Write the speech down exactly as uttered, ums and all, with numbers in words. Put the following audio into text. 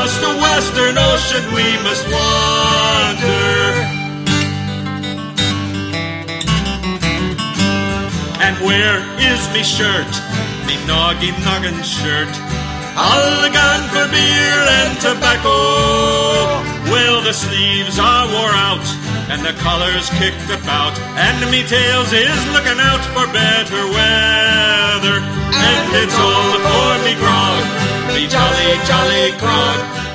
across the western ocean we must wander. And where is me shirt, me noggy noggin shirt? All gone for beer and tobacco. Well, the sleeves are wore out and the collar's kicked about, and me tails is looking out for better weather. And it's all for me grog, me jolly, jolly grog.